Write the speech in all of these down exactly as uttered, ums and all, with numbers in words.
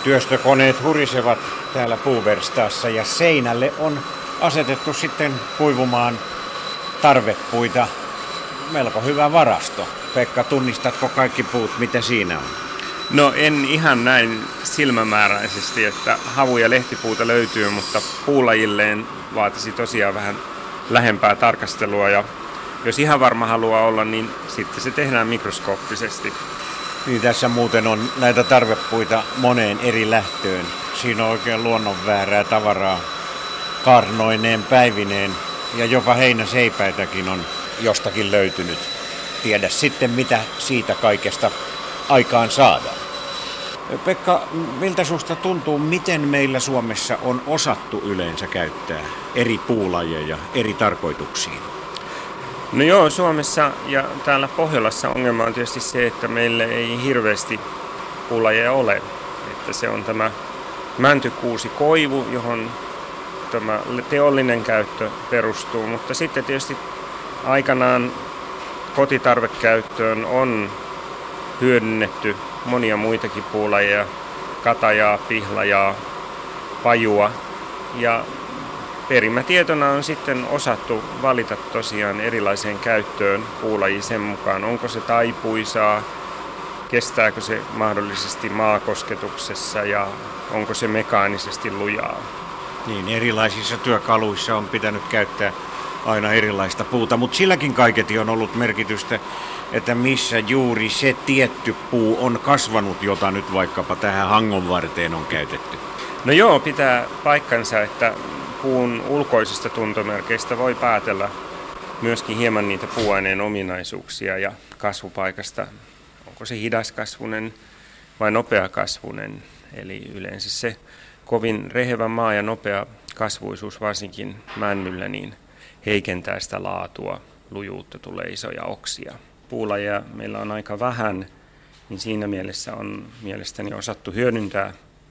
Työstökoneet hurisevat täällä puuverstaassa ja seinälle on asetettu sitten kuivumaan tarvepuita. Melko hyvä varasto. Pekka, tunnistatko kaikki puut, mitä siinä on? No en ihan näin silmämääräisesti, että havu- ja lehtipuuta löytyy, mutta puulajilleen vaatisi tosiaan vähän lähempää tarkastelua. Ja jos ihan varma haluaa olla, niin sitten se tehdään mikroskooppisesti. Niin, tässä muuten on näitä tarvepuita moneen eri lähtöön. Siinä on oikein luonnonväärää tavaraa kaarnoineen päivineen ja jopa heinäseipäitäkin on jostakin löytynyt. Tiedä sitten, mitä siitä kaikesta aikaan saadaan. Pekka, miltä susta tuntuu, miten meillä Suomessa on osattu yleensä käyttää eri puulajeja eri tarkoituksiin? No joo, Suomessa ja täällä Pohjolassa ongelma on tietysti se, että meillä ei hirveästi puulajeja ole. Että se on tämä mäntykuusikoivu, johon tämä teollinen käyttö perustuu, mutta sitten tietysti aikanaan kotitarvekäyttöön on hyödynnetty monia muitakin puulajeja, katajaa, pihlajaa, pajua ja perimätietona on sitten osattu valita tosiaan erilaiseen käyttöön puulajia sen mukaan, onko se taipuisaa, kestääkö se mahdollisesti maakosketuksessa ja onko se mekaanisesti lujaa. Niin, erilaisissa työkaluissa on pitänyt käyttää aina erilaista puuta, mutta silläkin kaiketi on ollut merkitystä, että missä juuri se tietty puu on kasvanut, jota nyt vaikkapa tähän hangon varteen on käytetty. No joo, pitää paikkansa, että puun ulkoisista tuntomerkeistä voi päätellä myöskin hieman niitä puuaineen ominaisuuksia ja kasvupaikasta. Onko se hidaskasvunen vai nopeakasvunen? Eli yleensä se kovin rehevä maa ja nopea kasvuisuus varsinkin männyllä niin heikentää sitä laatua, lujuutta, tulee isoja oksia. Puulajeja meillä on aika vähän, niin siinä mielessä on mielestäni osattu hyödyntää,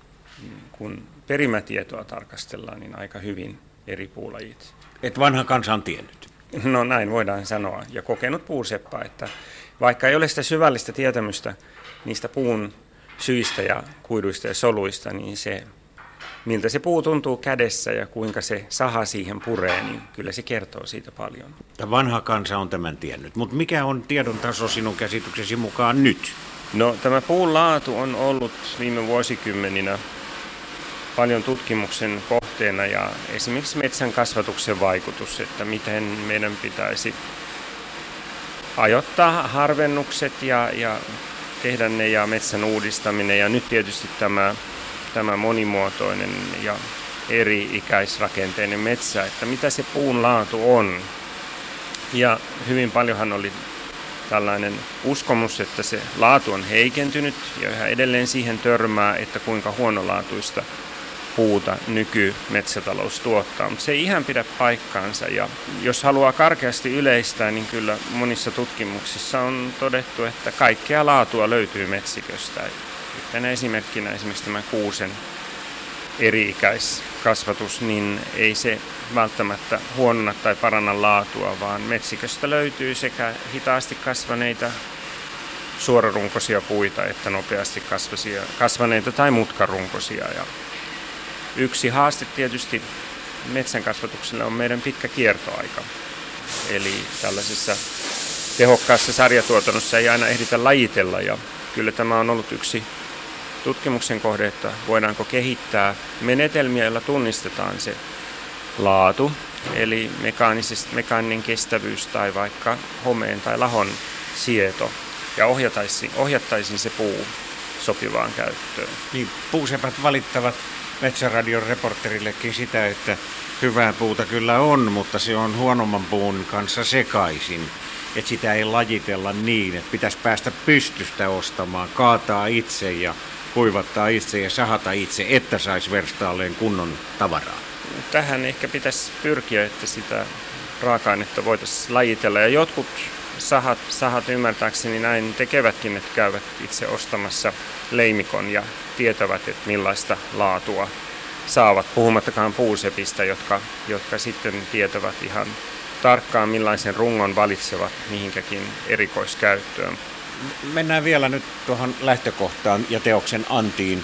kun perimätietoa tarkastellaan, niin aika hyvin eri puulajit. Et vanha kansa on tiennyt. No näin voidaan sanoa. Ja kokenut puuseppä, että vaikka ei ole sitä syvällistä tietämystä niistä puun syistä ja kuiduista ja soluista, niin se, miltä se puu tuntuu kädessä ja kuinka se saha siihen puree, niin kyllä se kertoo siitä paljon. Ja vanha kansa on tämän tiennyt. Mutta mikä on tiedon taso sinun käsityksesi mukaan nyt? No tämä puun laatu on ollut viime vuosikymmeninä paljon tutkimuksen kohteena ja esimerkiksi metsän kasvatuksen vaikutus, että miten meidän pitäisi ajoittaa harvennukset ja, ja tehdä ne ja metsän uudistaminen. Ja nyt tietysti tämä, tämä monimuotoinen ja eri-ikäisrakenteinen metsä, että mitä se puun laatu on. Ja hyvin paljonhan oli tällainen uskomus, että se laatu on heikentynyt ja yhä edelleen siihen törmää, että kuinka huonolaatuista puuta nykymetsätalous tuottaa, mutta se ei ihan pidä paikkaansa ja jos haluaa karkeasti yleistää, niin kyllä monissa tutkimuksissa on todettu, että kaikkea laatua löytyy metsiköstä. Yhtenä esimerkkinä esimerkiksi tämä kuusen eri-ikäiskasvatus, niin ei se välttämättä huonona tai paranna laatua, vaan metsiköstä löytyy sekä hitaasti kasvaneita suorarunkoisia puita että nopeasti kasvaneita tai mutkarunkoisia. Ja yksi haaste tietysti metsän kasvatukselle on meidän pitkä kiertoaika. Eli tällaisessa tehokkaassa sarjatuotannossa ei aina ehditä lajitella. Ja kyllä tämä on ollut yksi tutkimuksen kohde, että voidaanko kehittää menetelmiä, joilla tunnistetaan se laatu, eli mekaaninen kestävyys tai vaikka homeen tai lahon sieto, ja ohjattaisiin, ohjattaisiin se puu sopivaan käyttöön. Niin, puusepät valittavat Metsäradion reporterillekin sitä, että hyvää puuta kyllä on, mutta se on huonomman puun kanssa sekaisin. Että sitä ei lajitella niin, että pitäisi päästä pystystä ostamaan, kaataa itse ja kuivattaa itse ja sahata itse, että saisi verstaalleen kunnon tavaraa. Tähän ehkä pitäisi pyrkiä, että sitä raaka-ainetta voitaisiin lajitella. Ja jotkut sahat, sahat ymmärtääkseni näin tekevätkin, että käyvät itse ostamassa leimikon ja tietävät, että millaista laatua saavat, puhumattakaan puusepistä, jotka, jotka sitten tietävät ihan tarkkaan millaisen rungon valitsevat mihinkäkin erikoiskäyttöön. Mennään vielä nyt tuohon lähtökohtaan ja teoksen antiin.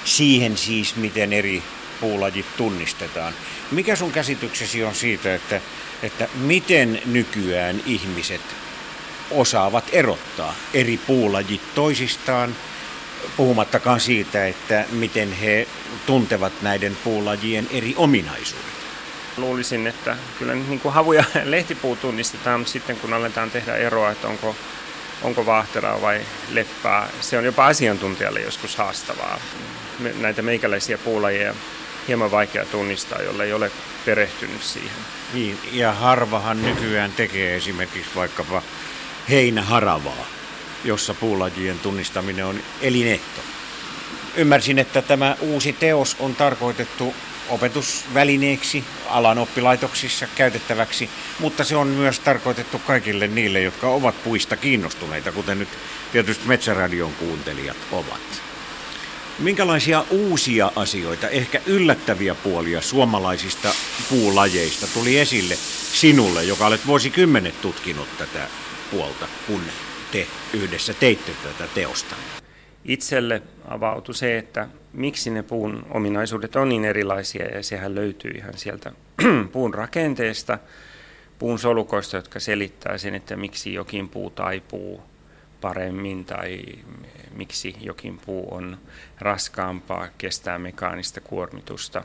siihen siis, miten eri puulajit tunnistetaan. Mikä sun käsityksesi on siitä, että, että miten nykyään ihmiset osaavat erottaa eri puulajit toisistaan, puhumattakaan siitä, että miten he tuntevat näiden puulajien eri ominaisuudet? Luulisin, että kyllä nyt niin kuin havu- ja lehtipuu tunnistetaan, mutta sitten kun aletaan tehdä eroa, että onko, onko vaahteraa vai leppää, se on jopa asiantuntijalle joskus haastavaa. Näitä meikäläisiä puulajeja hieman vaikea tunnistaa, jolle ei ole perehtynyt siihen. Niin, ja harvahan nykyään tekee esimerkiksi vaikkapa heinäharavaa, jossa puulajien tunnistaminen on elinehto. Ymmärsin, että tämä uusi teos on tarkoitettu opetusvälineeksi alan oppilaitoksissa käytettäväksi, mutta se on myös tarkoitettu kaikille niille, jotka ovat puista kiinnostuneita, kuten nyt tietysti Metsäradion kuuntelijat ovat. Minkälaisia uusia asioita, ehkä yllättäviä puolia suomalaisista puulajeista tuli esille sinulle, joka olet vuosikymmenet tutkinut tätä puolta, kun te yhdessä teitte tätä teosta? Itselle avautui se, että miksi ne puun ominaisuudet on niin erilaisia, ja sehän löytyy ihan sieltä puun rakenteesta, puun solukoista, jotka selittää sen, että miksi jokin puu taipuu paremmin tai miksi jokin puu on raskaampaa, kestää mekaanista kuormitusta.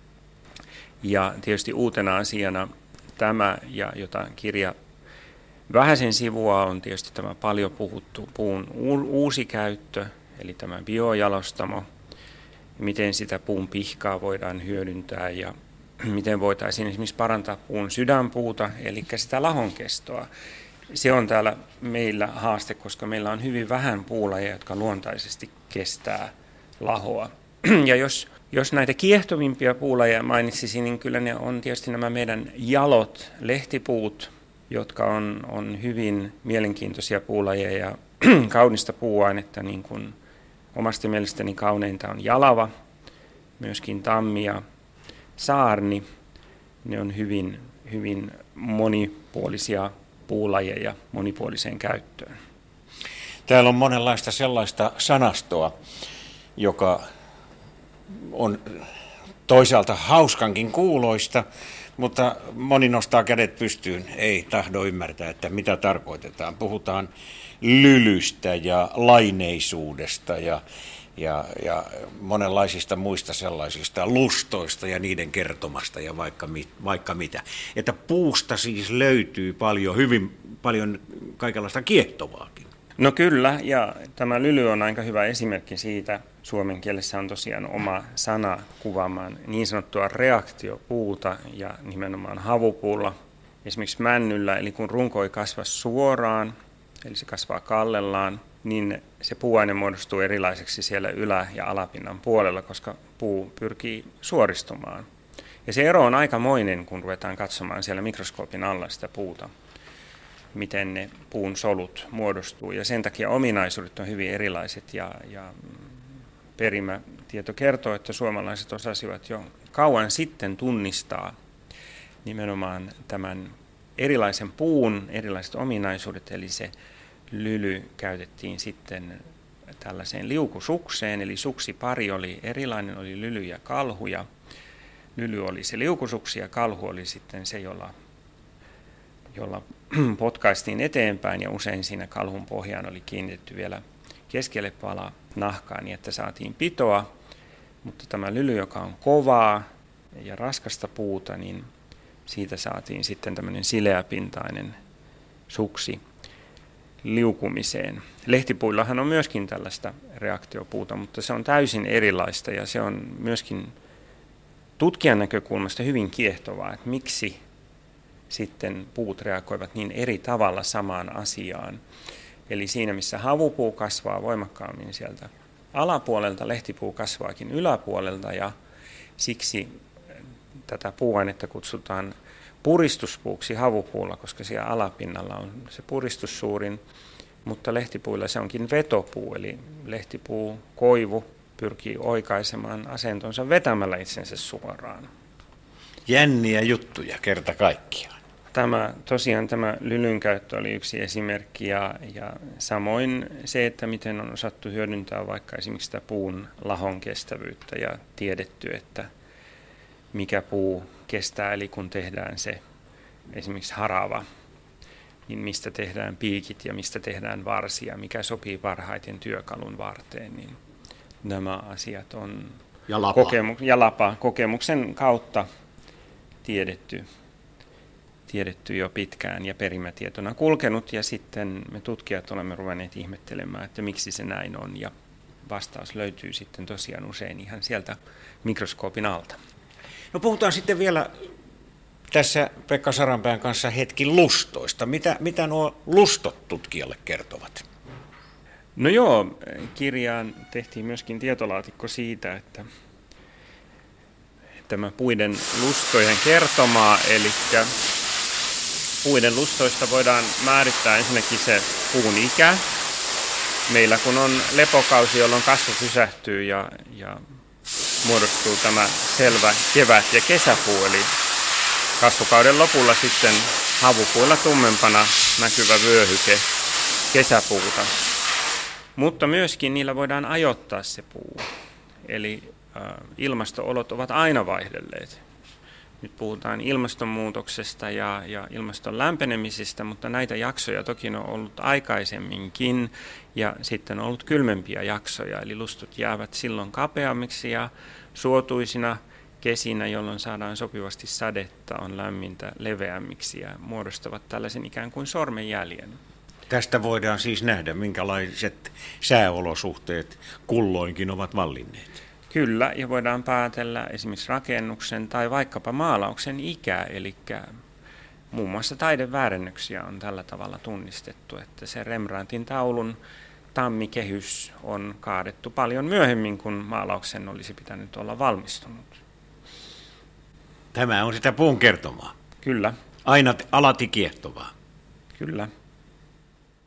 Ja tietysti uutena asiana tämä, ja jota kirja vähäsen sivua, on tietysti tämä paljon puhuttu puun uusi käyttö, eli tämä biojalostamo, miten sitä puun pihkaa voidaan hyödyntää ja miten voitaisiin esimerkiksi parantaa puun sydänpuuta, eli sitä lahonkestoa. Se on täällä meillä haaste, koska meillä on hyvin vähän puulajeja, jotka luontaisesti kestää lahoa. Ja jos, jos näitä kiehtovimpia puulajeja mainitsisin, niin kyllä ne on tietysti nämä meidän jalot lehtipuut, jotka on, on hyvin mielenkiintoisia puulajeja ja kaunista puuainetta, niin kuin omasta mielestäni kauneinta on jalava, myöskin tammi ja saarni. Ne on hyvin, hyvin monipuolisia puulajeja monipuoliseen käyttöön. Täällä on monenlaista sellaista sanastoa, joka on toisaalta hauskankin kuuloista, mutta moni nostaa kädet pystyyn, ei tahdo ymmärtää, että mitä tarkoitetaan. Puhutaan lylystä ja laineisuudesta ja, ja, ja monenlaisista muista sellaisista lustoista ja niiden kertomasta ja vaikka, vaikka mitä. Että puusta siis löytyy paljon, hyvin paljon kaikenlaista kiehtovaakin. No kyllä, ja tämä lyly on aika hyvä esimerkki siitä. Suomen kielessä on tosiaan oma sana kuvaamaan niin sanottua reaktiopuuta ja nimenomaan havupuulla. Esimerkiksi männyllä, eli kun runko ei kasva suoraan, eli se kasvaa kallellaan, niin se puuaine muodostuu erilaiseksi siellä ylä- ja alapinnan puolella, koska puu pyrkii suoristumaan. Ja se ero on aikamoinen, kun ruvetaan katsomaan siellä mikroskoopin alla sitä puuta, miten ne puun solut muodostuu. Ja sen takia ominaisuudet on hyvin erilaiset, ja, ja perimätieto kertoo, että suomalaiset osasivat jo kauan sitten tunnistaa nimenomaan tämän erilaisen puun erilaiset ominaisuudet, eli se lyly käytettiin sitten tällaiseen liukusukseen, eli suksipari oli erilainen, oli lyly ja kalhu, ja lyly oli se liukusuksi ja kalhu oli sitten se, jolla, jolla potkaistiin eteenpäin, ja usein siinä kalhun pohjaan oli kiinnitetty vielä keskelle pala nahkaa niin, että saatiin pitoa, mutta tämä lyly, joka on kovaa ja raskasta puuta, niin siitä saatiin sitten tämmöinen sileäpintainen suksi liukumiseen. Lehtipuillahan on myöskin tällaista reaktiopuuta, mutta se on täysin erilaista, ja se on myöskin tutkijan näkökulmasta hyvin kiehtovaa, että miksi sitten puut reagoivat niin eri tavalla samaan asiaan. Eli siinä, missä havupuu kasvaa voimakkaammin sieltä alapuolelta, lehtipuu kasvaakin yläpuolelta, ja siksi tätä puuainetta kutsutaan puristuspuuksi havupuulla, koska siellä alapinnalla on se puristus suurin, mutta lehtipuilla se onkin vetopuu, eli lehtipuu, koivu pyrkii oikaisemaan asentonsa vetämällä itsensä suoraan. Jänniä juttuja kerta kaikkiaan. Tämä, tosiaan tämä lylyn käyttö oli yksi esimerkki ja, ja samoin se, että miten on osattu hyödyntää vaikka esimerkiksi sitä puun lahon kestävyyttä ja tiedetty, että mikä puu kestää, eli kun tehdään se esimerkiksi harava, niin mistä tehdään piikit ja mistä tehdään varsia, mikä sopii parhaiten työkalun varteen, niin nämä asiat on ja lapa. Kokemu- ja lapa kokemuksen kautta tiedetty. tiedetty jo pitkään ja perimätietona kulkenut, ja sitten me tutkijat olemme ruvenneet ihmettelemään, että miksi se näin on, ja vastaus löytyy sitten tosiaan usein ihan sieltä mikroskoopin alta. No puhutaan sitten vielä tässä Pekka Saranpään kanssa hetki lustoista. Mitä, mitä nuo lustot tutkijalle kertovat? No joo, kirjaan tehtiin myöskin tietolaatikko siitä, että tämä puiden lustojen kertomaa, eli puiden lustoista voidaan määrittää ensinnäkin se puun ikä. Meillä kun on lepokausi, jolloin kasvu pysähtyy ja, ja muodostuu tämä selvä kevät- ja kesäpuu, eli kasvukauden lopulla sitten havupuilla tummempana näkyvä vyöhyke kesäpuuta. Mutta myöskin niillä voidaan ajoittaa se puu, eli äh, ilmasto-olot ovat aina vaihdelleet. Nyt puhutaan ilmastonmuutoksesta ja, ja ilmaston lämpenemisestä, mutta näitä jaksoja toki on ollut aikaisemminkin ja sitten on ollut kylmempiä jaksoja, eli lustut jäävät silloin kapeammiksi ja suotuisina kesinä, jolloin saadaan sopivasti sadetta, on lämmintä leveämmiksi ja muodostavat tällaisen ikään kuin sormenjäljen. Tästä voidaan siis nähdä, minkälaiset sääolosuhteet kulloinkin ovat vallinneet. Kyllä, ja voidaan päätellä esimerkiksi rakennuksen tai vaikkapa maalauksen ikä, eli muun muassa taideväärennöksiä on tällä tavalla tunnistettu, että se Rembrandtin taulun tammikehys on kaadettu paljon myöhemmin, kun maalauksen olisi pitänyt olla valmistunut. Tämä on sitä puun kertomaa. Kyllä. Aina alati kiehtovaa. Kyllä.